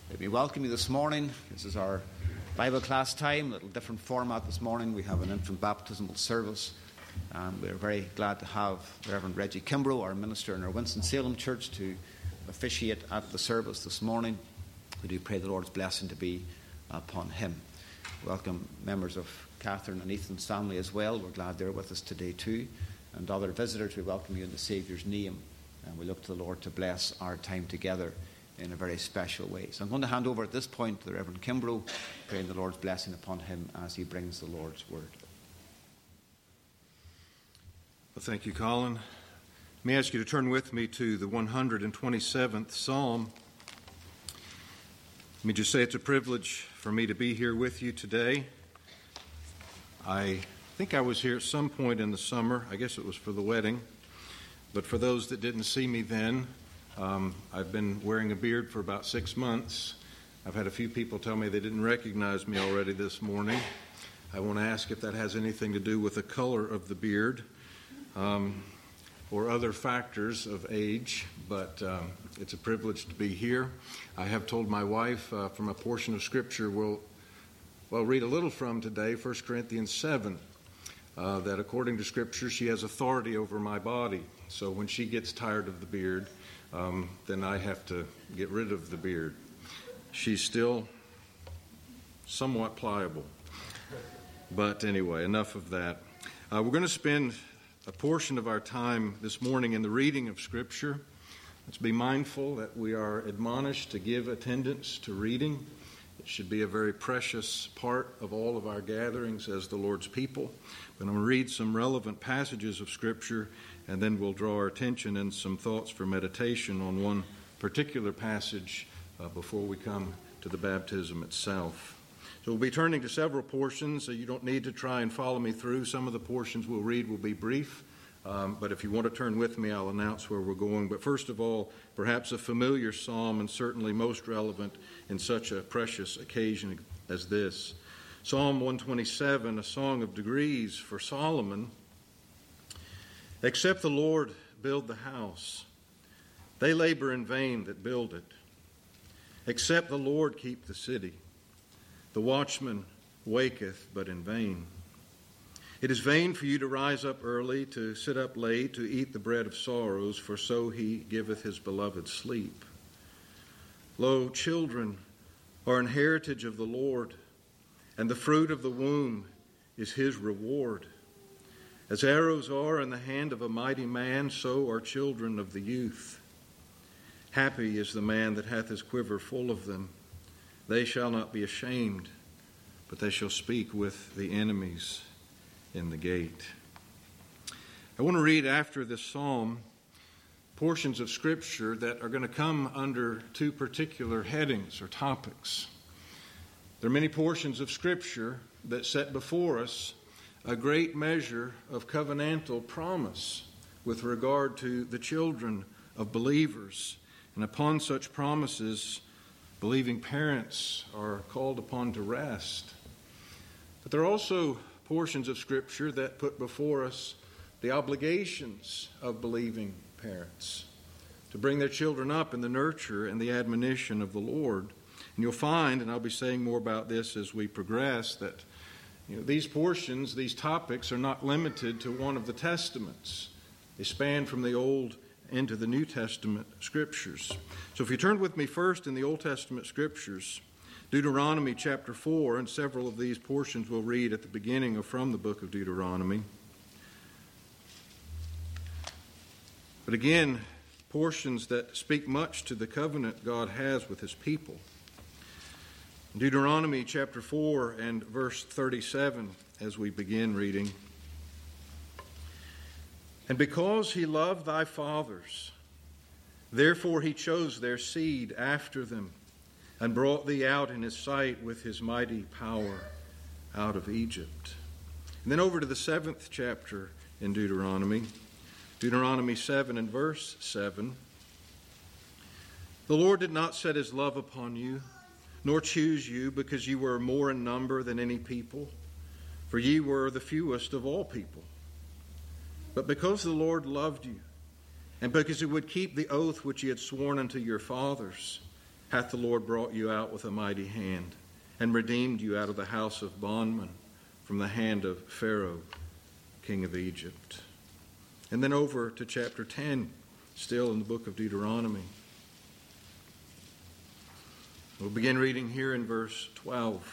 Let me welcome you this morning. This is our Bible class time, a little different format this morning. We have an infant baptismal service, and we're very glad to have Reverend Reggie Kimbrough, our minister in our Winston-Salem church, to officiate at the service this morning. We do pray the Lord's blessing to be upon him. Welcome members of Catherine and Ethan's family as well. We're glad they're with us today too. And other visitors, we welcome you in the Saviour's name, and we look to the Lord to bless our time together in a very special way. So I'm going to hand over at this point to the Reverend Kimbrough, praying the Lord's blessing upon him as he brings the Lord's word. Well, thank you, Colin. Let me ask you to turn with me to the 127th Psalm. Let me just say it's a privilege for me to be here with you today. I think I was here at some point in the summer. I guess it was for the wedding. But for those that didn't see me then, I've been wearing a beard for about 6 months. I've had a few people tell me they didn't recognize me already this morning. I want to ask if that has anything to do with the color of the beard or other factors of age, but it's a privilege to be here. I have told my wife from a portion of Scripture we'll read a little from today, 1 Corinthians 7, that according to Scripture she has authority over my body. So when she gets tired of the beard, then I have to get rid of the beard. She's still somewhat pliable. But anyway, enough of that. We're going to spend a portion of our time this morning in the reading of Scripture. Let's be mindful that we are admonished to give attendance to reading. It should be a very precious part of all of our gatherings as the Lord's people. But I'm going to read some relevant passages of Scripture, and then we'll draw our attention and some thoughts for meditation on one particular passage before we come to the baptism itself. So we'll be turning to several portions, so you don't need to try and follow me through. Some of the portions we'll read will be brief, but if you want to turn with me, I'll announce where we're going. But first of all, perhaps a familiar psalm, and certainly most relevant in such a precious occasion as this. Psalm 127, a song of degrees for Solomon. Except the Lord build the house, they labor in vain that build it. Except the Lord keep the city, the watchman waketh but in vain. It is vain for you to rise up early, to sit up late, to eat the bread of sorrows, for so he giveth his beloved sleep. Lo, children are an heritage of the Lord, and the fruit of the womb is his reward. As arrows are in the hand of a mighty man, so are children of the youth. Happy is the man that hath his quiver full of them. They shall not be ashamed, but they shall speak with the enemies in the gate. I want to read after this psalm portions of Scripture that are going to come under two particular headings or topics. There are many portions of Scripture that set before us a great measure of covenantal promise with regard to the children of believers. And upon such promises, believing parents are called upon to rest. But there are also portions of Scripture that put before us the obligations of believing parents to bring their children up in the nurture and the admonition of the Lord. And you'll find, and I'll be saying more about this as we progress, that these portions, these topics are not limited to one of the Testaments. They span from the Old into the New Testament Scriptures. So if you turn with me first in the Old Testament Scriptures, Deuteronomy chapter 4, and several of these portions we'll read at the beginning or from the book of Deuteronomy. But again, portions that speak much to the covenant God has with his people. Deuteronomy chapter 4 and verse 37 as we begin reading. And because he loved thy fathers, therefore he chose their seed after them, and brought thee out in his sight with his mighty power out of Egypt. And then over to the 7th chapter in Deuteronomy, Deuteronomy 7 and verse 7. The Lord did not set his love upon you, nor choose you, because you were more in number than any people, for ye were the fewest of all people. But because the Lord loved you, and because he would keep the oath which he had sworn unto your fathers, hath the Lord brought you out with a mighty hand, and redeemed you out of the house of bondmen, from the hand of Pharaoh, king of Egypt. And then over to chapter 10, still in the book of Deuteronomy. We'll begin reading here in verse 12.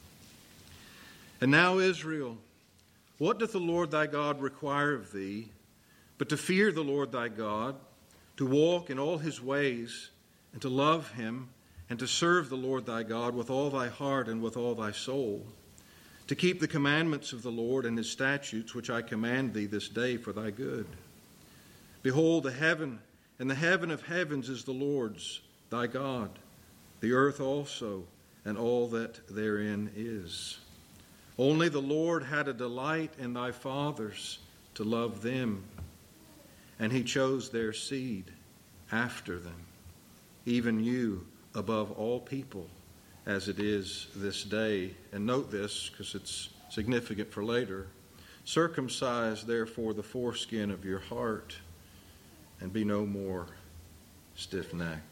And now, Israel, what doth the Lord thy God require of thee, but to fear the Lord thy God, to walk in all his ways, and to love him, and to serve the Lord thy God with all thy heart and with all thy soul, to keep the commandments of the Lord and his statutes, which I command thee this day for thy good. Behold, the heaven and the heaven of heavens is the Lord's, thy God, the earth also, and all that therein is. Only the Lord had a delight in thy fathers to love them, and he chose their seed after them, even you above all people, as it is this day. And note this, because it's significant for later. Circumcise, therefore, the foreskin of your heart, and be no more stiff-necked.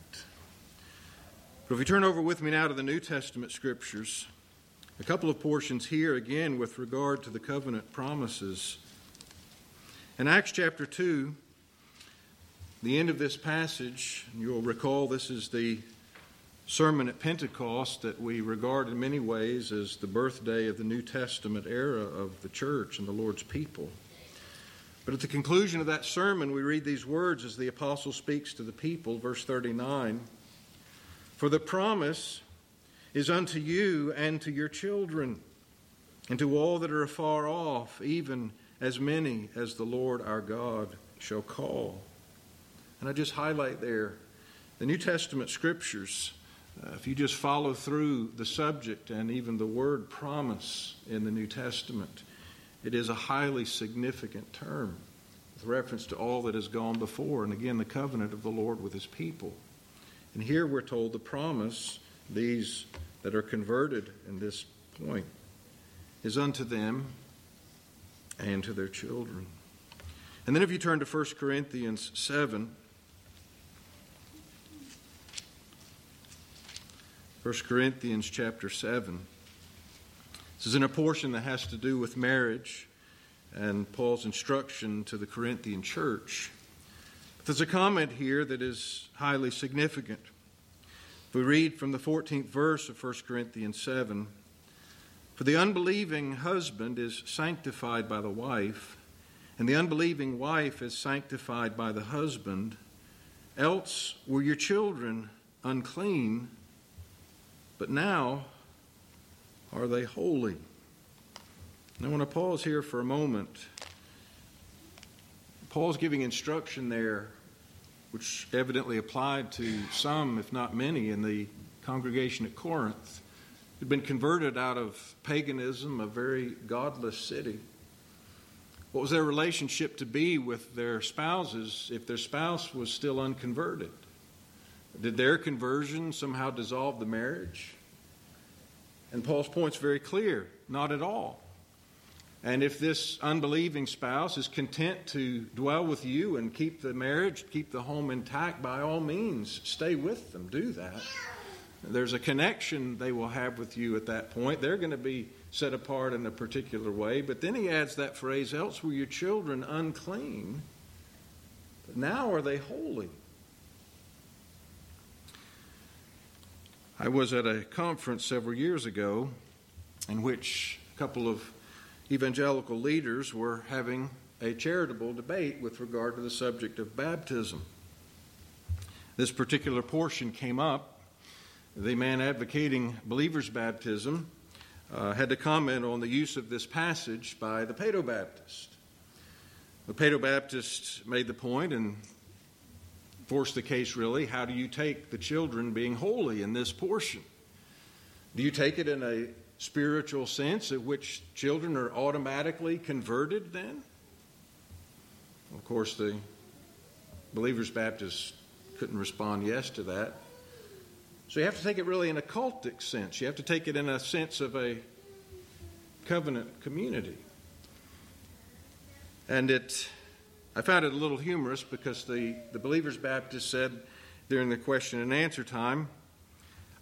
But if you turn over with me now to the New Testament Scriptures, a couple of portions here, again, with regard to the covenant promises. In Acts chapter 2, the end of this passage, and you'll recall this is the sermon at Pentecost that we regard in many ways as the birthday of the New Testament era of the church and the Lord's people. But at the conclusion of that sermon, we read these words as the apostle speaks to the people, verse 39, "For the promise is unto you and to your children, and to all that are afar off, even as many as the Lord our God shall call." And I just highlight there the New Testament Scriptures. If you just follow through the subject and even the word promise in the New Testament, it is a highly significant term with reference to all that has gone before, and again, the covenant of the Lord with his people. And here we're told the promise, these that are converted in this point, is unto them and to their children. And then if you turn to 1 Corinthians 7, 1 Corinthians chapter 7. This is in a portion that has to do with marriage and Paul's instruction to the Corinthian church. But there's a comment here that is highly significant. If we read from the 14th verse of 1 Corinthians 7, "For the unbelieving husband is sanctified by the wife, and the unbelieving wife is sanctified by the husband. Else were your children unclean, but now are they holy." And I want to pause here for a moment. Paul's giving instruction there which evidently applied to some, if not many, in the congregation at Corinth, who'd been converted out of paganism, a very godless city. What was their relationship to be with their spouses if their spouse was still unconverted? Did their conversion somehow dissolve the marriage? And Paul's point's very clear, not at all. And if this unbelieving spouse is content to dwell with you and keep the marriage, keep the home intact, by all means, stay with them, do that. There's a connection they will have with you at that point. They're going to be set apart in a particular way. But then he adds that phrase, "Else were your children unclean, but now are they holy." I was at a conference several years ago in which a couple of evangelical leaders were having a charitable debate with regard to the subject of baptism. This particular portion came up. The man advocating believers' baptism had to comment on the use of this passage by the Paedobaptist. The Paedobaptist made the point and forced the case, really, how do you take the children being holy in this portion? Do you take it in a spiritual sense in which children are automatically converted then? Of course, the Believers Baptist couldn't respond yes to that. So you have to take it really in a cultic sense. You have to take it in a sense of a covenant community. And I found it a little humorous because the Believers Baptist said during the question and answer time,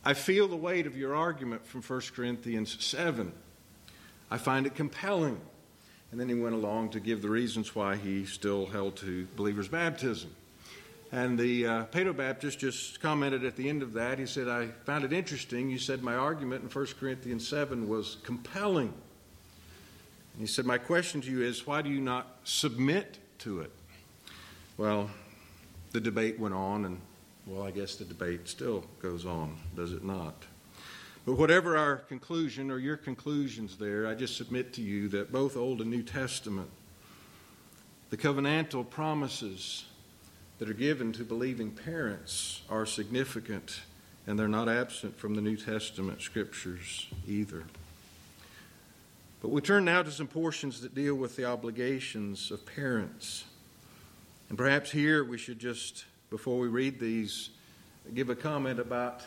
I feel the weight of your argument from 1 Corinthians 7. I find it compelling. And then he went along to give the reasons why he still held to believer's baptism. And the Paedo-Baptist just commented at the end of that. He said, I found it interesting. You said my argument in 1 Corinthians 7 was compelling. And he said, my question to you is, why do you not submit to it? Well, the debate went on, and, well, I guess the debate still goes on, does it not? But whatever our conclusion or your conclusions there, I just submit to you that both Old and New Testament, the covenantal promises that are given to believing parents are significant, and they're not absent from the New Testament scriptures either. But we turn now to some portions that deal with the obligations of parents. And perhaps here we should just, before we read these, give a comment about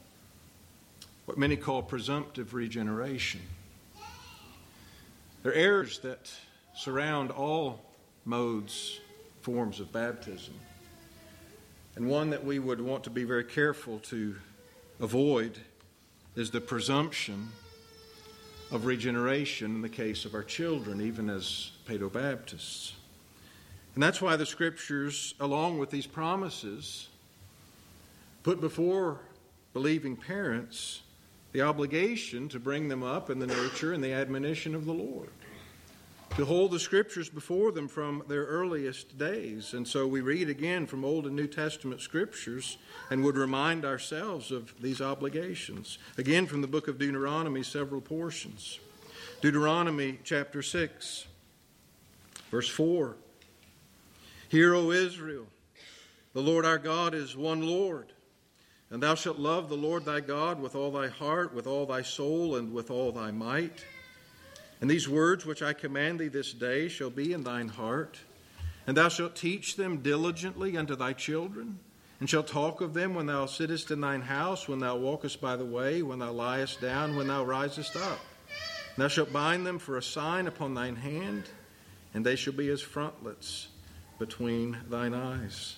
what many call presumptive regeneration. There are errors that surround all modes, forms of baptism. And one that we would want to be very careful to avoid is the presumption of regeneration in the case of our children, even as Paedo-Baptists. And that's why the Scriptures, along with these promises, put before believing parents the obligation to bring them up in the nurture and the admonition of the Lord, to hold the Scriptures before them from their earliest days. And so we read again from Old and New Testament Scriptures and would remind ourselves of these obligations. Again, from the book of Deuteronomy, several portions. Deuteronomy chapter 6, verse 4. Hear, O Israel, the Lord our God is one Lord, and thou shalt love the Lord thy God with all thy heart, with all thy soul, and with all thy might. And these words which I command thee this day shall be in thine heart, and thou shalt teach them diligently unto thy children, and shalt talk of them when thou sittest in thine house, when thou walkest by the way, when thou liest down, when thou risest up. And thou shalt bind them for a sign upon thine hand, and they shall be as frontlets between thine eyes.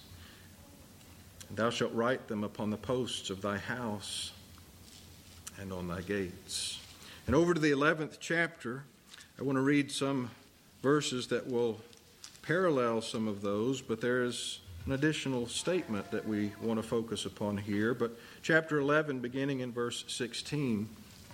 And thou shalt write them upon the posts of thy house and on thy gates. And over to the 11th chapter, I want to read some verses that will parallel some of those, but there is an additional statement that we want to focus upon here. But chapter 11, beginning in verse 16.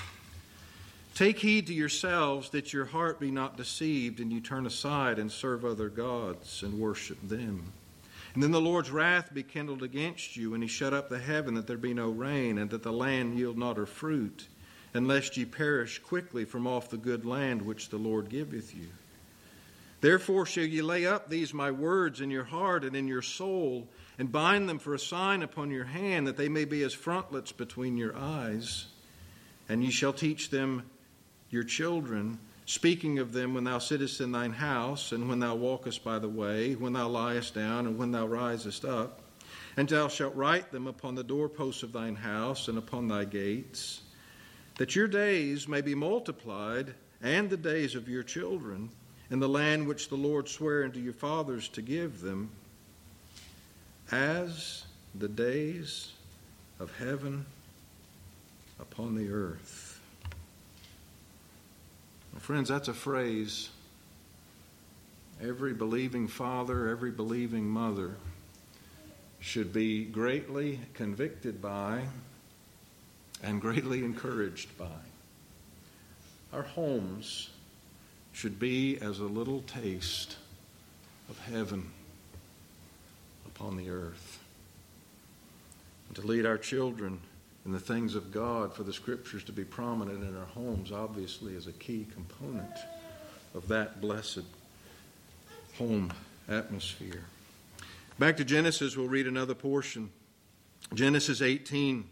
Take heed to yourselves that your heart be not deceived, and you turn aside and serve other gods and worship them. And then the Lord's wrath be kindled against you, and he shut up the heaven that there be no rain, and that the land yield not her fruit, and lest ye perish quickly from off the good land which the Lord giveth you. Therefore shall ye lay up these my words in your heart and in your soul, and bind them for a sign upon your hand, that they may be as frontlets between your eyes. And ye shall teach them your children, speaking of them when thou sittest in thine house, and when thou walkest by the way, when thou liest down, and when thou risest up. And thou shalt write them upon the doorposts of thine house and upon thy gates, that your days may be multiplied, and the days of your children, in the land which the Lord sware unto your fathers to give them, as the days of heaven upon the earth. Friends, that's a phrase every believing father, every believing mother should be greatly convicted by and greatly encouraged by. Our homes should be as a little taste of heaven upon the earth. And to lead our children in the things of God, for the Scriptures to be prominent in our homes, obviously is a key component of that blessed home atmosphere. Back to Genesis, we'll read another portion. Genesis 18.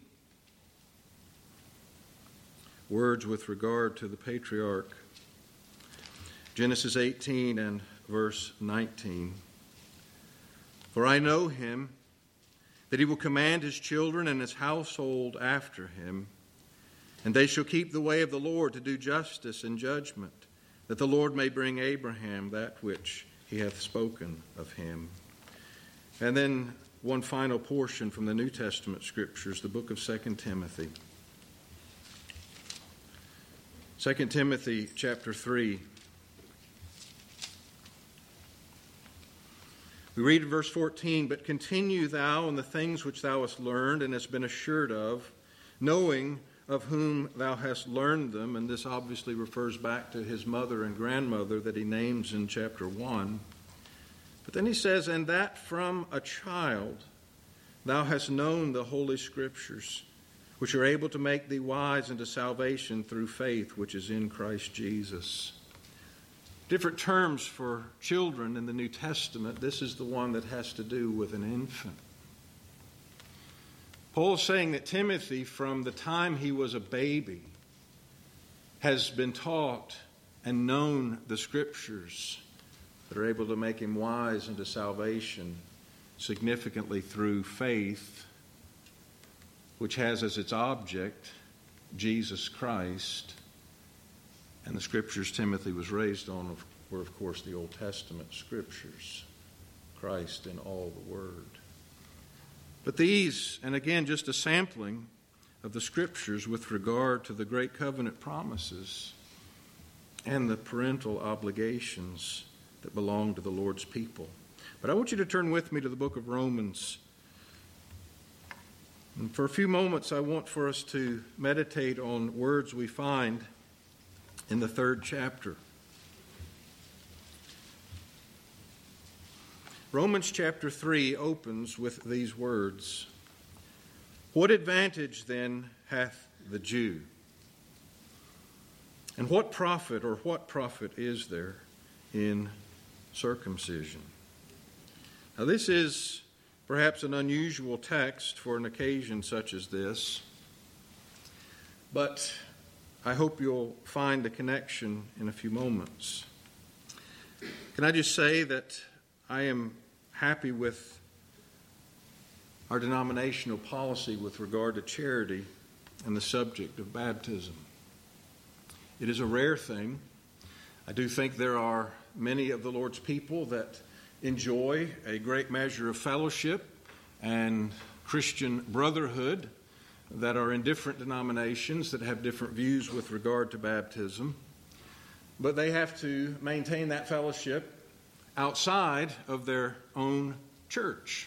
Words with regard to the patriarch. Genesis 18 and verse 19. For I know him, that he will command his children and his household after him, and they shall keep the way of the Lord to do justice and judgment, that the Lord may bring Abraham that which he hath spoken of him. And then one final portion from the New Testament Scriptures, the book of 2 Timothy. 2 Timothy chapter 3. We read in verse 14, "But continue thou in the things which thou hast learned and hast been assured of, knowing of whom thou hast learned them." And this obviously refers back to his mother and grandmother that he names in chapter 1. But then he says, "And that from a child thou hast known the Holy Scriptures, which are able to make thee wise unto salvation through faith which is in Christ Jesus." Different terms for children in the New Testament. This is the one that has to do with an infant. Paul is saying that Timothy, from the time he was a baby, has been taught and known the Scriptures that are able to make him wise unto salvation, significantly through faith, which has as its object Jesus Christ. And the Scriptures Timothy was raised on were, of course, the Old Testament Scriptures, Christ in all the Word. But these, and again, just a sampling of the Scriptures with regard to the great covenant promises and the parental obligations that belong to the Lord's people. But I want you to turn with me to the book of Romans. And for a few moments, I want for us to meditate on words we find in the 3rd chapter. Romans chapter 3 opens with these words, "What advantage then hath the Jew? And what profit is there in circumcision?" Now this is perhaps an unusual text for an occasion such as this, but I hope you'll find the connection in a few moments. Can I just say that I am happy with our denominational policy with regard to charity and the subject of baptism. It is a rare thing. I do think there are many of the Lord's people that enjoy a great measure of fellowship and Christian brotherhood that are in different denominations that have different views with regard to baptism. But they have to maintain that fellowship outside of their own church.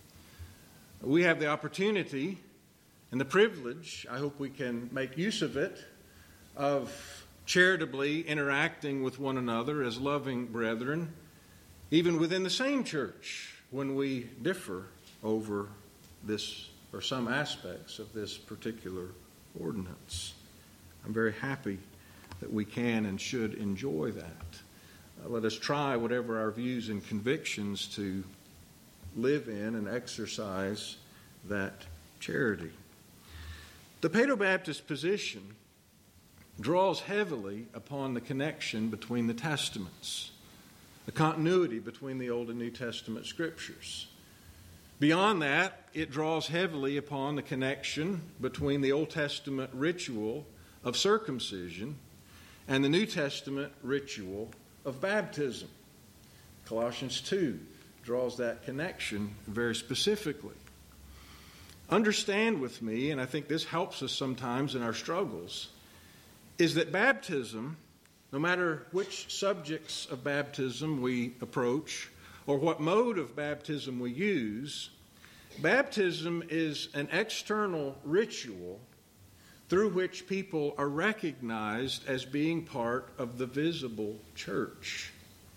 We have the opportunity and the privilege, I hope we can make use of it, of charitably interacting with one another as loving brethren, even within the same church, when we differ over this or some aspects of this particular ordinance. I'm very happy that we can and should enjoy that. Let us try, whatever our views and convictions, to live in and exercise that charity. The Paedo-Baptist position draws heavily upon the connection between the Testaments, the continuity between the Old and New Testament Scriptures. Beyond that, it draws heavily upon the connection between the Old Testament ritual of circumcision and the New Testament ritual of baptism. Colossians 2 draws that connection very specifically. Understand with me, and I think this helps us sometimes in our struggles, is that baptism, no matter which subjects of baptism we approach or what mode of baptism we use, baptism is an external ritual through which people are recognized as being part of the visible church.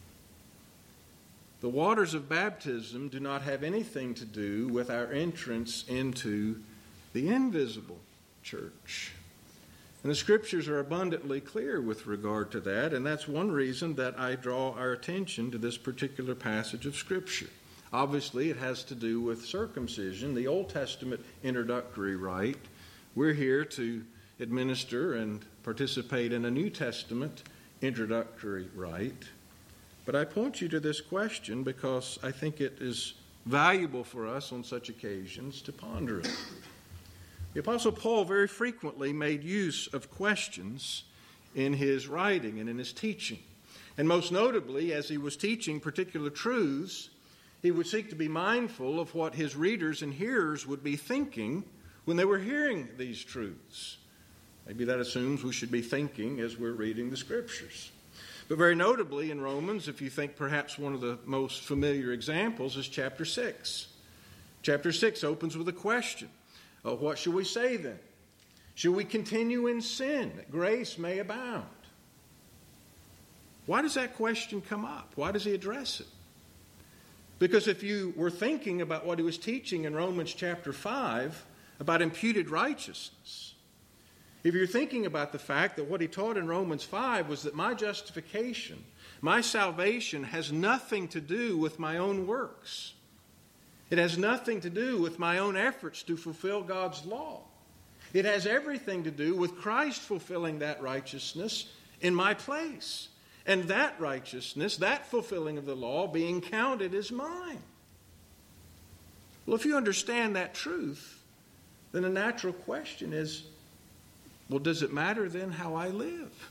The waters of baptism do not have anything to do with our entrance into the invisible church. And the Scriptures are abundantly clear with regard to that, and that's one reason that I draw our attention to this particular passage of Scripture. Obviously, it has to do with circumcision, the Old Testament introductory rite. We're here to administer and participate in a New Testament introductory rite. But I point you to this question because I think it is valuable for us on such occasions to ponder it. The Apostle Paul very frequently made use of questions in his writing and in his teaching. And most notably, as he was teaching particular truths, he would seek to be mindful of what his readers and hearers would be thinking when they were hearing these truths. Maybe that assumes we should be thinking as we're reading the Scriptures. But very notably in Romans, if you think perhaps one of the most familiar examples is chapter 6. Chapter 6 opens with a question. What shall we say then? Shall we continue in sin that grace may abound? Why does that question come up? Why does he address it? Because if you were thinking about what he was teaching in Romans chapter 5 about imputed righteousness, if you're thinking about the fact that what he taught in Romans 5 was that my justification, my salvation has nothing to do with my own works. It has nothing to do with my own efforts to fulfill God's law. It has everything to do with Christ fulfilling that righteousness in my place. And that righteousness, that fulfilling of the law, being counted as mine. Well, if you understand that truth, then a natural question is, well, does it matter then how I live?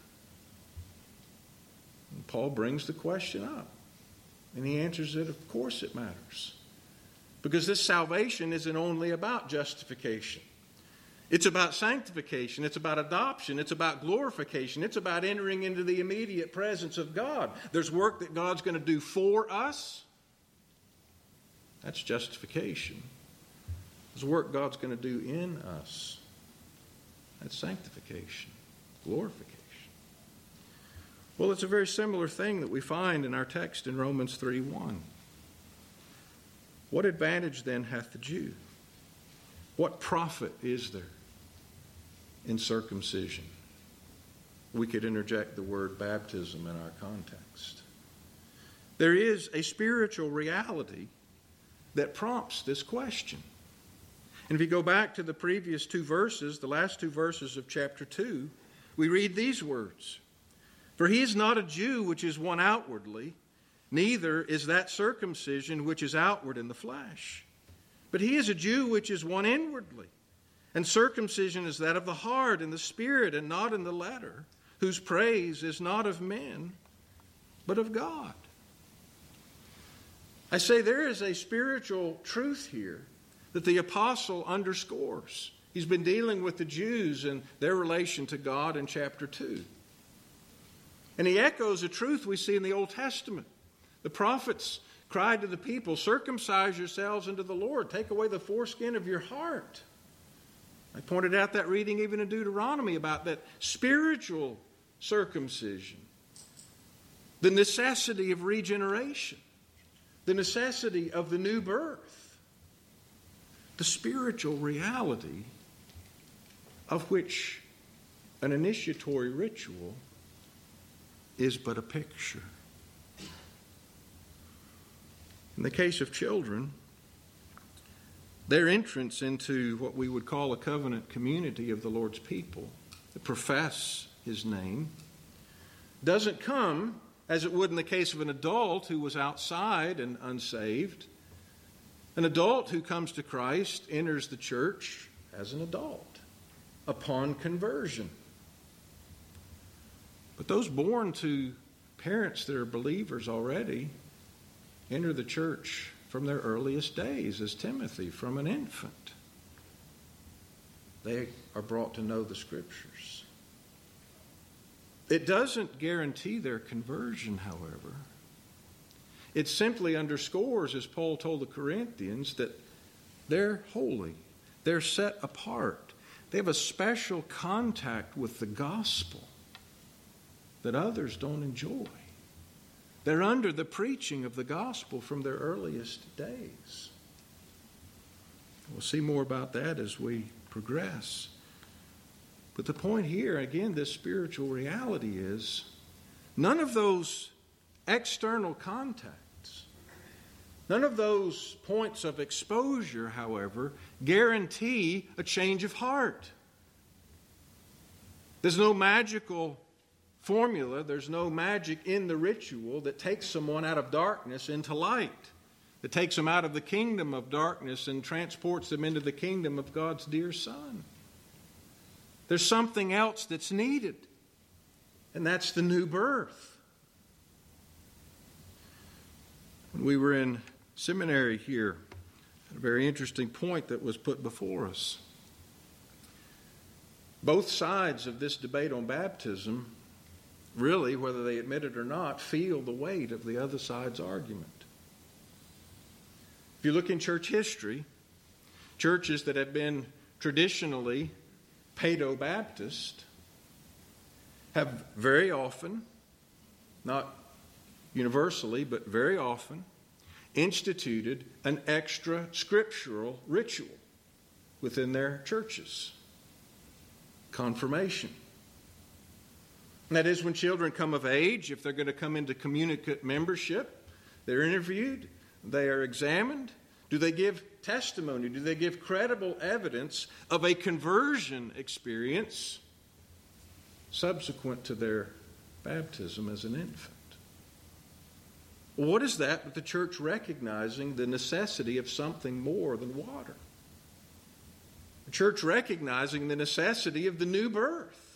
And Paul brings the question up. And he answers it, of course it matters. Because this salvation isn't only about justification. It's about sanctification. It's about adoption. It's about glorification. It's about entering into the immediate presence of God. There's work that God's going to do for us. That's justification. There's work God's going to do in us. That's sanctification, glorification. Well, it's a very similar thing that we find in our text in Romans 3:1. What advantage then hath the Jew? What profit is there in circumcision? We could interject the word baptism in our context. There is a spiritual reality that prompts this question. And if you go back to the previous two verses, the last two verses of chapter 2, we read these words. For he is not a Jew which is one outwardly, neither is that circumcision which is outward in the flesh. But he is a Jew which is one inwardly. And circumcision is that of the heart and the spirit and not in the letter, whose praise is not of men, but of God. I say there is a spiritual truth here that the apostle underscores. He's been dealing with the Jews and their relation to God in chapter 2. And he echoes a truth we see in the Old Testament. The prophets cried to the people, circumcise yourselves unto the Lord. Take away the foreskin of your heart. I pointed out that reading even in Deuteronomy about that spiritual circumcision. The necessity of regeneration. The necessity of the new birth. The spiritual reality of which an initiatory ritual is but a picture. In the case of children, their entrance into what we would call a covenant community of the Lord's people that profess His name doesn't come as it would in the case of an adult who was outside and unsaved. An adult who comes to Christ enters the church as an adult upon conversion. But those born to parents that are believers already enter the church from their earliest days, as Timothy, from an infant. They are brought to know the Scriptures. It doesn't guarantee their conversion, however. It simply underscores, as Paul told the Corinthians, that they're holy. They're set apart. They have a special contact with the gospel that others don't enjoy. They're under the preaching of the gospel from their earliest days. We'll see more about that as we progress. But the point here, again, this spiritual reality is none of those external contacts, none of those points of exposure, however, guarantee a change of heart. There's no magical formula, there's no magic in the ritual that takes someone out of darkness into light, that takes them out of the kingdom of darkness and transports them into the kingdom of God's dear Son. There's something else that's needed, and that's the new birth. When we were in seminary here, a very interesting point that was put before us. Both sides of this debate on baptism, really, whether they admit it or not, feel the weight of the other side's argument. If you look in church history, churches that have been traditionally Paedo-Baptist have very often, not universally, but very often, instituted an extra scriptural ritual within their churches. Confirmation. And that is when children come of age, if they're going to come into communicant membership, they're interviewed, they are examined. Do they give testimony? Do they give credible evidence of a conversion experience subsequent to their baptism as an infant? What is that but the church recognizing the necessity of something more than water? The church recognizing the necessity of the new birth.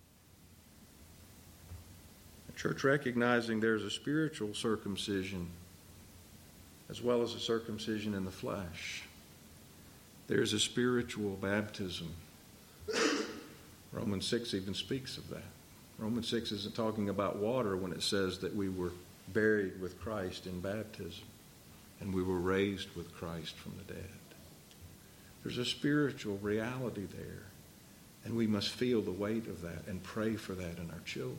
The church recognizing there's a spiritual circumcision as well as a circumcision in the flesh. There's a spiritual baptism. Romans 6 even speaks of that. Romans 6 isn't talking about water when it says that we were buried with Christ in baptism and we were raised with Christ from the dead. There's a spiritual reality there, and we must feel the weight of that and pray for that in our children.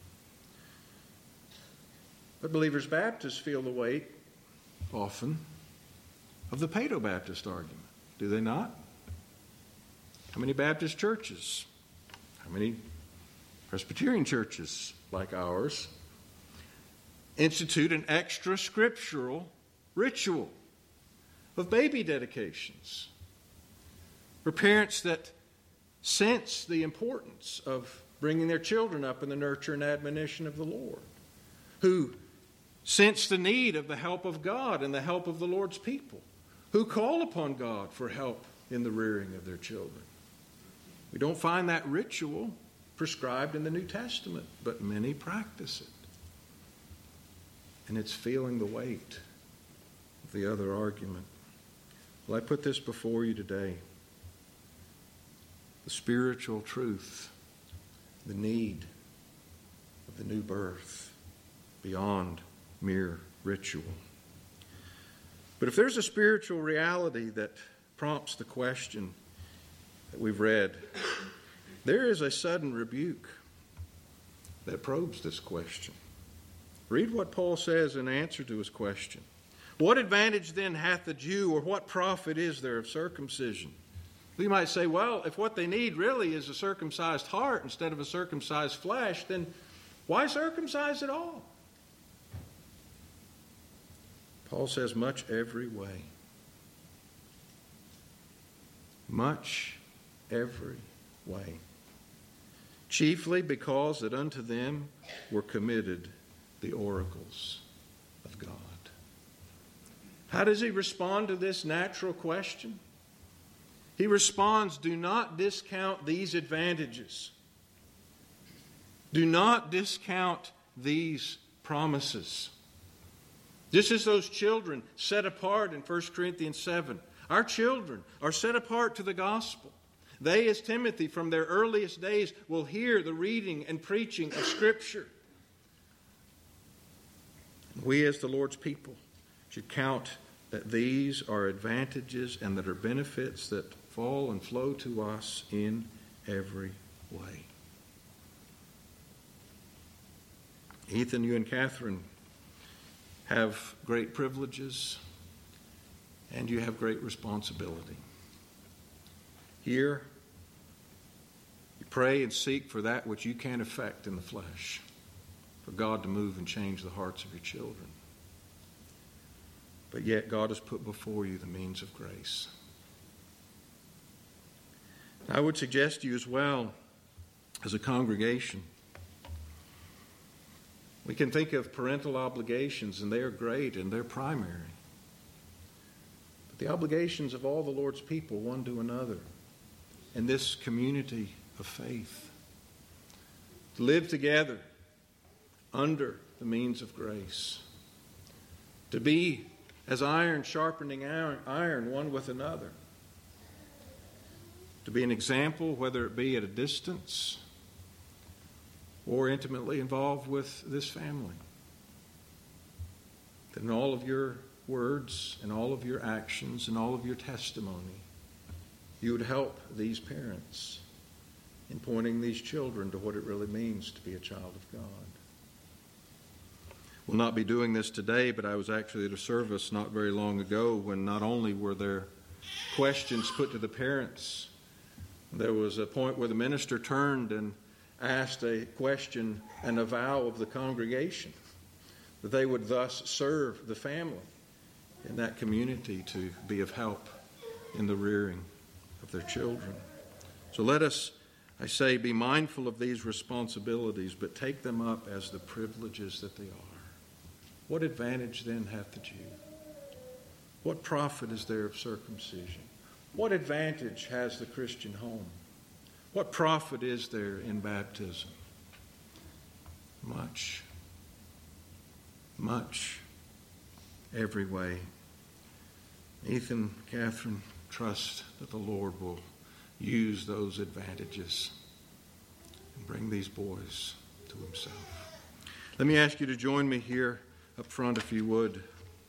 But believers Baptists feel the weight often of the Paedo-Baptist argument, do they not? How many Baptist churches, how many Presbyterian churches like ours institute an extra scriptural ritual of baby dedications for parents that sense the importance of bringing their children up in the nurture and admonition of the Lord, who sense the need of the help of God and the help of the Lord's people, who call upon God for help in the rearing of their children. We don't find that ritual prescribed in the New Testament, but many practice it. And it's feeling the weight of the other argument. Well, I put this before you today. The spiritual truth, the need of the new birth beyond mere ritual. But if there's a spiritual reality that prompts the question that we've read, there is a sudden rebuke that probes this question. Read what Paul says in answer to his question. What advantage then hath the Jew, or what profit is there of circumcision? You might say, well, if what they need really is a circumcised heart instead of a circumcised flesh, then why circumcise at all? Paul says, much every way. Much every way. Chiefly because that unto them were committed the oracles of God. How does he respond to this natural question? He responds, do not discount these advantages. Do not discount these promises. Just as those children set apart in 1 Corinthians 7, our children are set apart to the gospel. They, as Timothy, from their earliest days, will hear the reading and preaching of Scripture. We, as the Lord's people, should count that these are advantages and that are benefits that fall and flow to us in every way. Ethan, you and Catherine have great privileges and you have great responsibility. Here, you pray and seek for that which you can't affect in the flesh, for God to move and change the hearts of your children. But yet God has put before you the means of grace. I would suggest to you as well, as a congregation, we can think of parental obligations, and they are great and they're primary. But the obligations of all the Lord's people, one to another, in this community of faith, to live together under the means of grace, to be as iron sharpening iron one with another, to be an example, whether it be at a distance or intimately involved with this family. That in all of your words and all of your actions and all of your testimony, you would help these parents in pointing these children to what it really means to be a child of God. We'll not be doing this today, but I was actually at a service not very long ago when not only were there questions put to the parents, there was a point where the minister turned and asked a question and a vow of the congregation that they would thus serve the family in that community to be of help in the rearing of their children. So let us, I say, be mindful of these responsibilities, but take them up as the privileges that they are. What advantage then hath the Jew? What profit is there of circumcision? What advantage has the Christian home? What profit is there in baptism? Much. Much. Every way. Ethan, Catherine, trust that the Lord will use those advantages and bring these boys to himself. Let me ask you to join me here up front, if you would.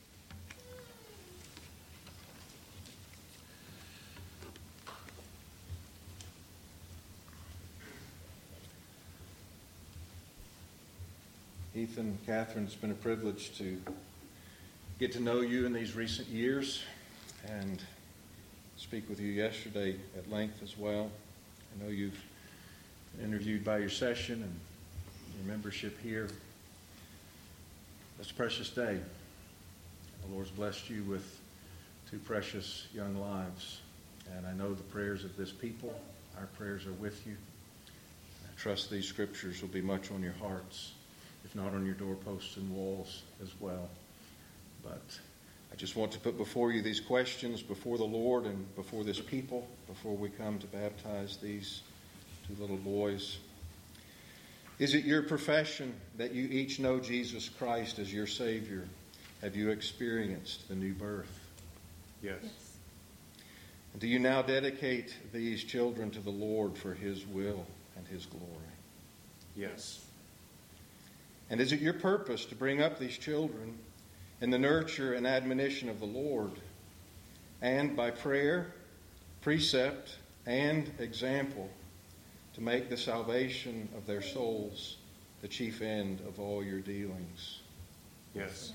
Ethan, Catherine, it's been a privilege to get to know you in these recent years and speak with you yesterday at length as well. I know you've been interviewed by your session and your membership here. It's a precious day. The Lord's blessed you with two precious young lives. And I know the prayers of this people, our prayers are with you. I trust these scriptures will be much on your hearts, if not on your doorposts and walls as well. But I just want to put before you these questions before the Lord and before this people, before we come to baptize these two little boys. Is it your profession that you each know Jesus Christ as your Savior? Have you experienced the new birth? Yes. And do you now dedicate these children to the Lord for His will and His glory? Yes. And is it your purpose to bring up these children in the nurture and admonition of the Lord, and by prayer, precept, and example, to make the salvation of their souls the chief end of all your dealings? Yes.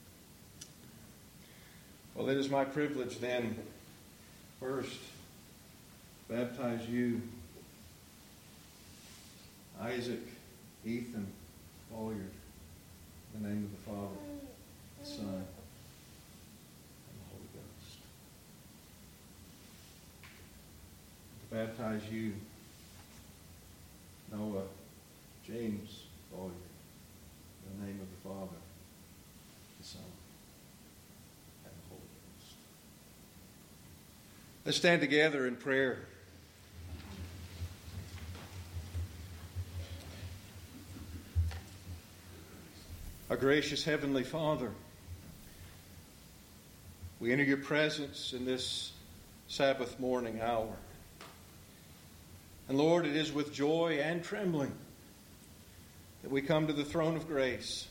Well, it is my privilege then, first, baptize you, Isaac, Ethan, Bolyard, in the name of the Father, the Son, and the Holy Ghost. To baptize you, Noah, James, Bolyard, in the name of the Father, the Son, and the Holy Ghost. Let's stand together in prayer. Our gracious Heavenly Father, we enter your presence in this Sabbath morning hour. And Lord, it is with joy and trembling that we come to the throne of grace.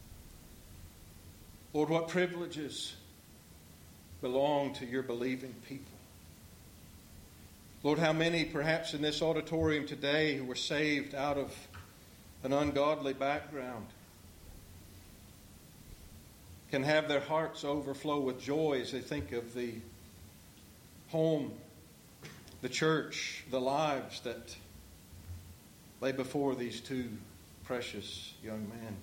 Lord, what privileges belong to your believing people. Lord, how many perhaps in this auditorium today who were saved out of an ungodly background can have their hearts overflow with joy as they think of the home, the church, the lives that lay before these two precious young men.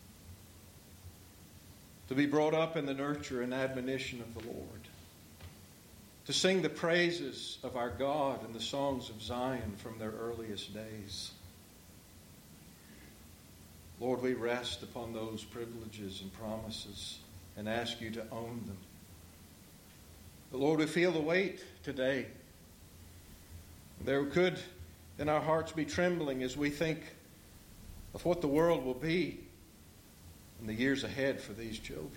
To be brought up in the nurture and admonition of the Lord. To sing the praises of our God and the songs of Zion from their earliest days. Lord, we rest upon those privileges and promises and ask you to own them. But Lord, we feel the weight today. There could in our hearts be trembling as we think of what the world will be in the years ahead for these children.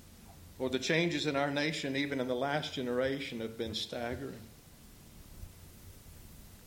Lord, the changes in our nation, even in the last generation, have been staggering.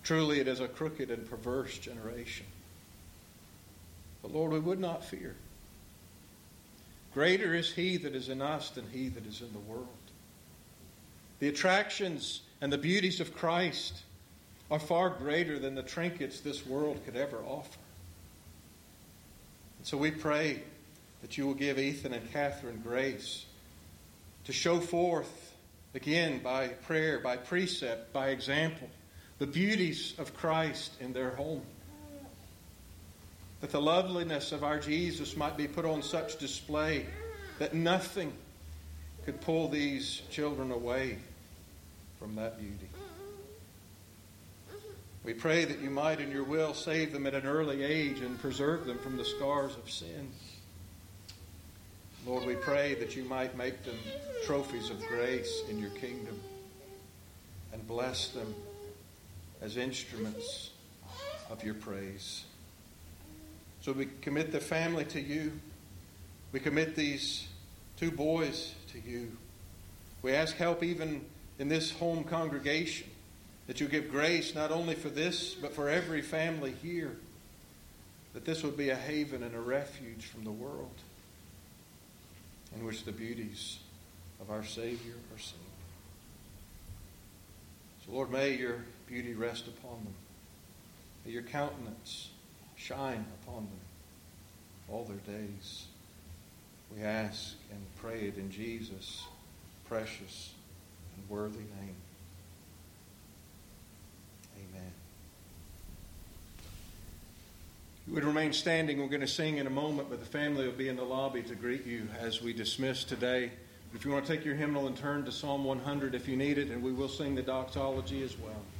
Truly it is a crooked and perverse generation. But Lord, we would not fear. Greater is He that is in us than he that is in the world. The attractions and the beauties of Christ are far greater than the trinkets this world could ever offer. And so we pray that you will give Ethan and Catherine grace to show forth, again, by prayer, by precept, by example, the beauties of Christ in their home. That the loveliness of our Jesus might be put on such display that nothing could pull these children away from that beauty. We pray that you might, in your will, save them at an early age and preserve them from the scars of sin. Lord, we pray that you might make them trophies of grace in your kingdom and bless them as instruments of your praise. So we commit the family to you. We commit these two boys to you. We ask help even in this home congregation, that you give grace not only for this, but for every family here, that this would be a haven and a refuge from the world in which the beauties of our Savior are seen. So Lord, may your beauty rest upon them. May your countenance shine upon them all their days. We ask and pray it in Jesus' precious and worthy name. Amen. You would remain standing. We're going to sing in a moment, but the family will be in the lobby to greet you as we dismiss today. If you want to take your hymnal and turn to Psalm 100 if you need it, and we will sing the doxology as well.